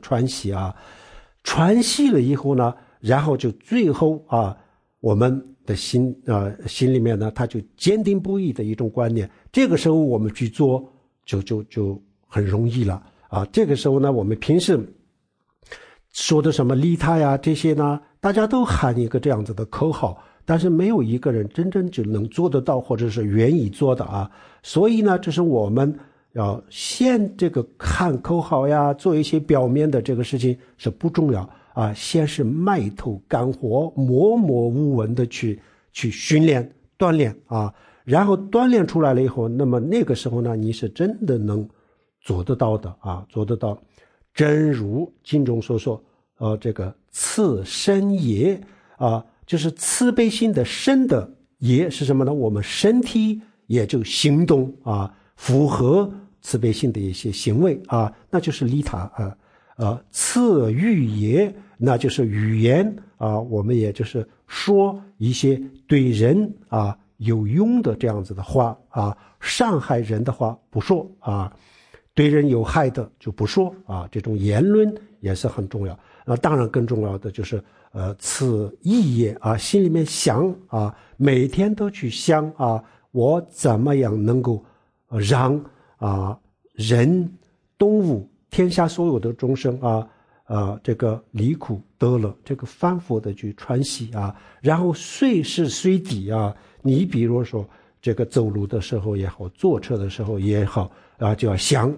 传习了以后呢，然后就最后我们的心里面呢，它就坚定不移的一种观念，这个时候我们去做就很容易了这个时候呢，我们平时说的什么利他呀这些呢，大家都喊一个这样子的口号，但是没有一个人真正就能做得到，或者是愿意做的所以呢，这是我们要先这个喊口号呀，做一些表面的这个事情是不重要啊，先是埋头干活，默默无闻的去训练锻炼啊，然后锻炼出来了以后，那么那个时候呢，你是真的能做得到的啊，做得到。正如经中所说，这个慈身也啊，就是慈悲心的身的也是什么呢？我们身体也就行动啊，符合慈悲心的一些行为啊，那就是利他慈语也，那就是语言啊，我们也就是说一些对人啊有用的这样子的话啊，伤害人的话不说啊，对人有害的就不说啊，这种言论也是很重要。当然更重要的就是慈意也啊，心里面想啊，每天都去想啊，我怎么样能够让人、动物、天下所有的众生这个离苦得乐，这个反复的去传习啊，然后随时随地啊，你比如说这个走路的时候也好，坐车的时候也好啊，就要想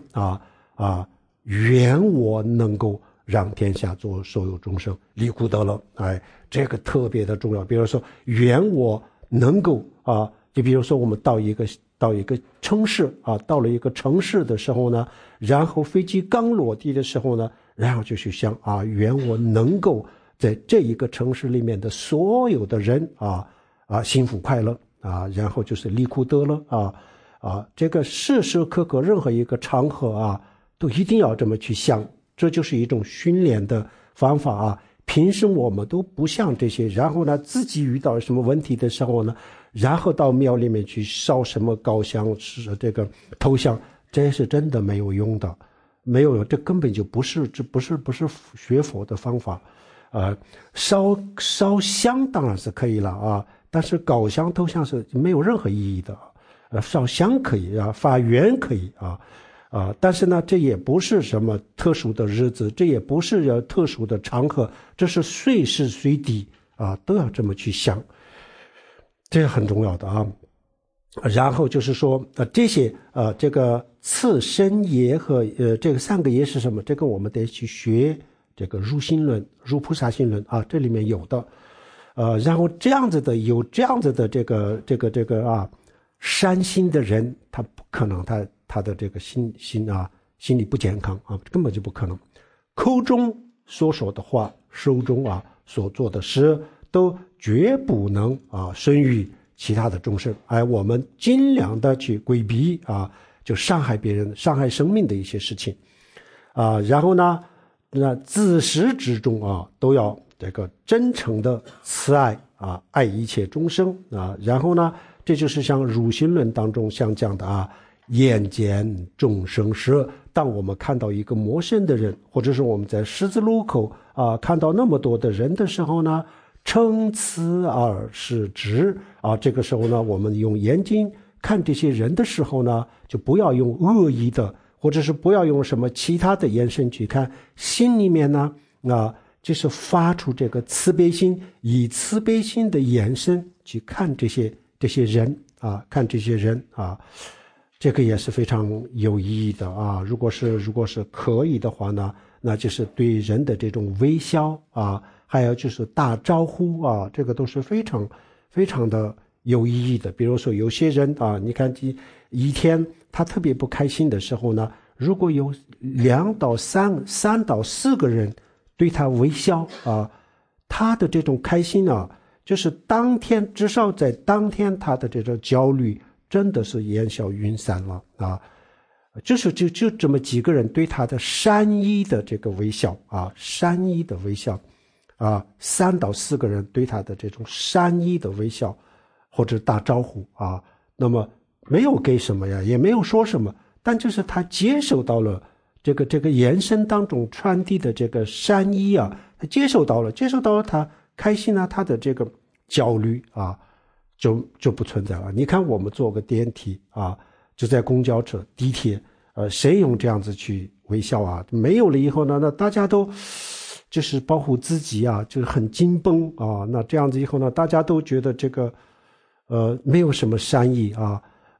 愿我能够让天下所有众生离苦得乐，这个特别的重要。比如说愿我能够就比如说我们到一个城市到了一个城市的时候呢，然后飞机刚落地的时候呢，然后就去想愿我能够在这一个城市里面的所有的人幸福快乐然后就是离苦得乐这个时时刻刻任何一个场合都一定要这么去想，这就是一种训练的方法平时我们都不想这些，然后呢自己遇到什么问题的时候呢，然后到庙里面去烧什么高香是这个头香，这是真的没有用的，没有用，这根本就不是学佛的方法烧香当然是可以了但是高香头香是没有任何意义的烧香可以发愿可以但是呢，这也不是什么特殊的日子，这也不是特殊的场合，这是随时随地都要这么去想，这很重要的然后就是说这些这个次身也和这个三个也是什么？这个我们得去学这个入心论、入菩萨心论这里面有的然后这样子的有这样子的这个善心的人，他不可能他的这个心理不健康根本就不可能。口中所说的话，手中所做的事，都绝不能损于其他的众生。我们尽量的去规避就伤害别人、伤害生命的一些事情然后呢，那自始至终都要这个真诚的慈爱爱一切众生然后呢，这就是像入心论当中像讲的眼见众生时，当我们看到一个陌生的人，或者是我们在十字路口看到那么多的人的时候呢，诚慈而视之这个时候呢，我们用眼睛看这些人的时候呢，就不要用恶意的，或者是不要用什么其他的眼神去看，心里面呢就是发出这个慈悲心，以慈悲心的眼神去看这些人看这些人这个也是非常有意义的如果是可以的话呢，那就是对人的这种微笑还有就是打招呼这个都是非常非常的有意义的。比如说有些人你看一天他特别不开心的时候呢，如果有3到4个人对他微笑他的这种开心就是当天至少在当天他的这种焦虑真的是烟消云散了就是就这么几个人对他的善意的这个微笑善意的微笑3到4个人对他的这种善意的微笑或者打招呼那么没有给什么呀，也没有说什么，但就是他接受到了这个眼神当中传递的这个善意他接受到了他开心他的这个焦虑就不存在了。你看我们坐个电梯就在公交车、地铁谁用这样子去微笑没有了以后呢，那大家都就是保护自己就是很紧绷那这样子以后呢，大家都觉得这个没有什么善意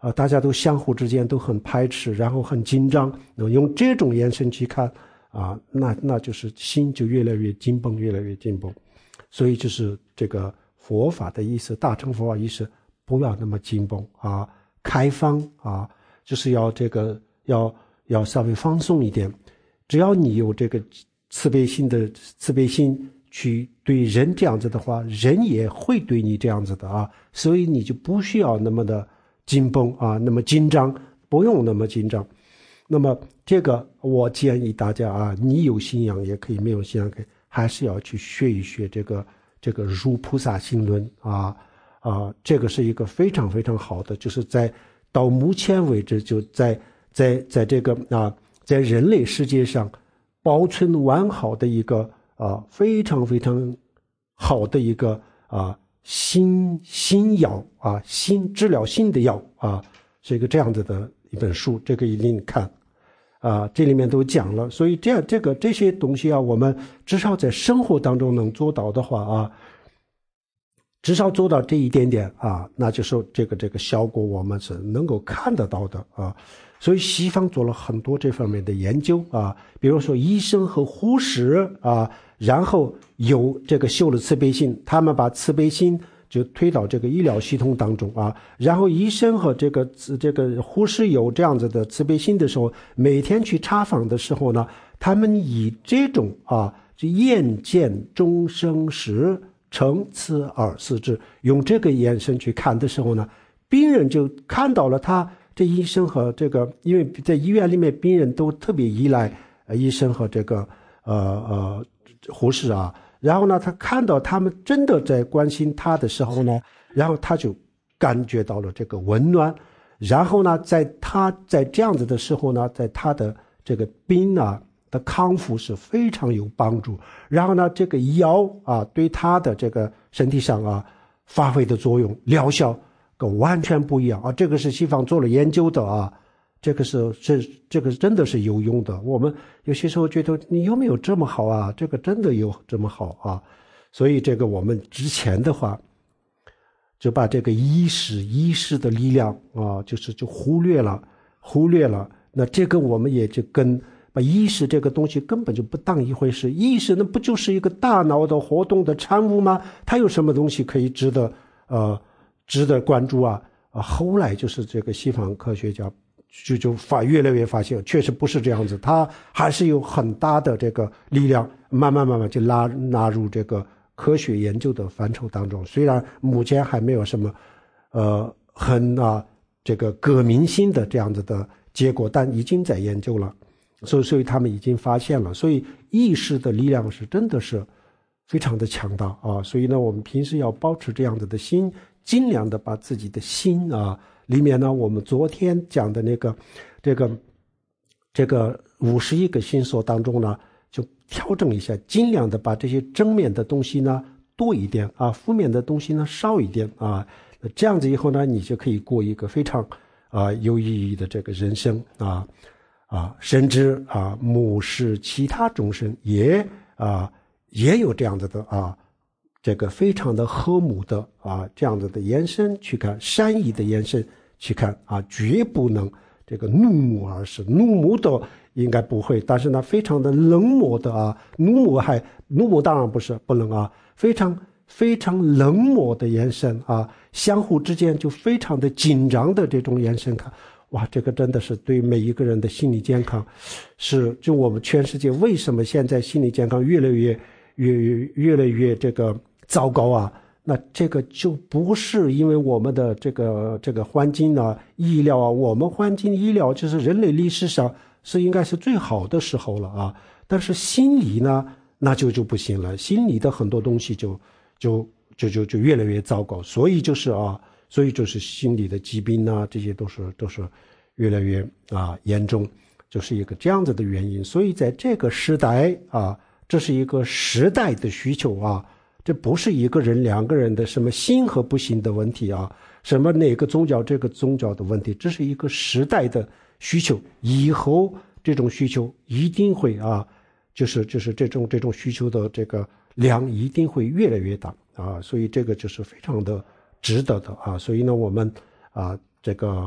大家都相互之间都很排斥，然后很紧张，用这种眼神去看那就是心就越来越紧绷，越来越紧绷。所以就是这个佛法的意思，大乘佛法意思不要那么紧绷开放就是要这个要稍微放松一点。只要你有这个慈悲心去对人这样子的话，人也会对你这样子的所以你就不需要那么的紧绷那么紧张，不用那么紧张。那么这个我建议大家你有信仰也可以，没有信仰可以，还是要去学一学这个入菩萨行论这个是一个非常非常好的，就是到目前为止就在这个在人类世界上保存完好的一个非常非常好的一个新药治疗新的药是一个这样子的一本书，这个一定看这里面都讲了。所以这些东西我们至少在生活当中能做到的话至少做到这一点点那就是这个效果我们是能够看得到的所以西方做了很多这方面的研究比如说医生和护士然后有这个修了慈悲心，他们把慈悲心就推到这个医疗系统当中然后医生和这个护士有这样子的慈悲心的时候，每天去查房的时候呢，他们以这种就眼见众生时诚慈而视之，用这个眼神去看的时候呢，病人就看到了这医生和这个，因为在医院里面病人都特别依赖医生和这个护士然后呢他看到他们真的在关心他的时候呢，然后他就感觉到了这个温暖，然后呢在这样子的时候呢，在他的这个病的康复是非常有帮助，然后呢这个药对他的这个身体上发挥的作用疗效跟完全不一样这个是西方做了研究的这个真的是有用的。我们有些时候觉得你有没有这么好这个真的有这么好所以这个我们之前的话就把这个意识的力量就忽略了。那这个我们也就把意识这个东西根本就不当一回事，意识那不就是一个大脑的活动的产物吗？它有什么东西可以值得关注后来就是这个西方科学家就越来越发现确实不是这样子，它还是有很大的这个力量，慢慢就纳入这个科学研究的范畴当中。虽然目前还没有什么很这个革命性的这样子的结果，但已经在研究了，所以他们已经发现了。所以意识的力量是真的是非常的强大所以呢我们平时要保持这样子的心，尽量的把自己的心里面呢，我们昨天讲的这个51个心所当中呢，就调整一下，尽量的把这些正面的东西呢多一点负面的东西呢少一点这样子以后呢，你就可以过一个非常有意义的这个人生甚至目视其他众生也有这样子的这个非常的和睦的这样子的眼神去看，善意的眼神去看绝不能这个怒目而视，怒目的应该不会，但是呢非常的冷漠的怒目当然不能非常非常冷漠的眼神相互之间就非常的紧张的这种眼神看，哇，这个真的是对每一个人的心理健康就我们全世界为什么现在心理健康越来越这个糟糕那这个就不是因为我们的这个环境医疗我们环境医疗就是人类历史上是应该是最好的时候了但是心理呢那就不行了，心理的很多东西就越来越糟糕，所以就是心理的疾病这些都是越来越严重，就是一个这样子的原因。所以在这个时代这是一个时代的需求这不是一个人两个人的什么信和不信的问题什么哪个宗教这个宗教的问题，这是一个时代的需求，以后这种需求一定会就是这种需求的这个量一定会越来越大所以这个就是非常的值得的所以呢我们这个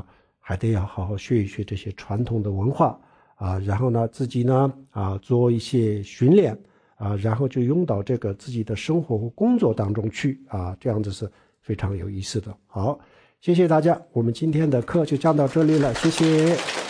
还得要好好学一学这些传统的文化啊，然后呢自己呢做一些训练啊，然后就用到这个自己的生活和工作当中去啊，这样子是非常有意思的。好，谢谢大家，我们今天的课就讲到这里了，谢谢。